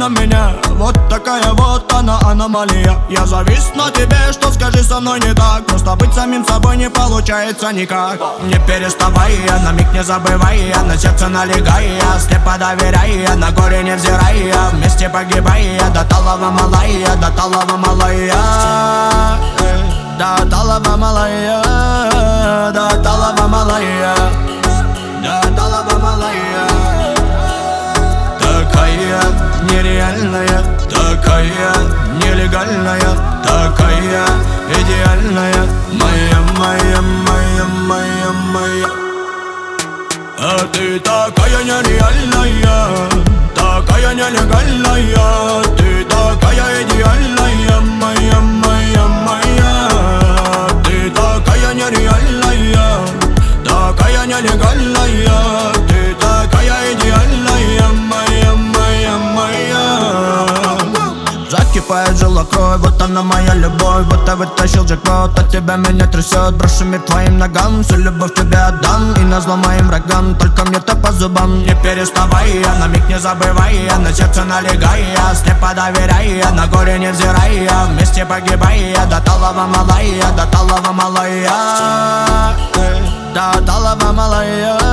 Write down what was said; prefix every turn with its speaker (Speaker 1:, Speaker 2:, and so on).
Speaker 1: на меня. Вот такая вот она, аномалия. Я завис на тебе, что скажи со мной не так. Просто быть самим собой не получается никак. Не переставай, на миг не забывай, на сердце налегай, слепо доверяй, на горе не взирай, вместе погибай, до талого малая, до талого малая, до талого малая, до талого малая, до талого малая. Такая нереальная, такая нелегальная, такая идеальная, моя, моя, моя, моя, моя. А ты такая нереальная, такая нелегальная, ты такая идеальная, моя, моя, моя. Ты такая нереальная, такая нелегальная, ты такая идеальная, моя, моя, моя. Закипает жила кровь, вот она моя любовь, будто вытащил джекпот, от тебя меня трясет. Брошу мир твоим ногам, всю любовь тебе отдам, и назло моим врагам, только мне-то по зубам. Не переставай, на миг не забывай, на сердце налегай, слепо доверяй, на горе не взирай, вместе погибай, до талого малая, до талого малая, до талого малая.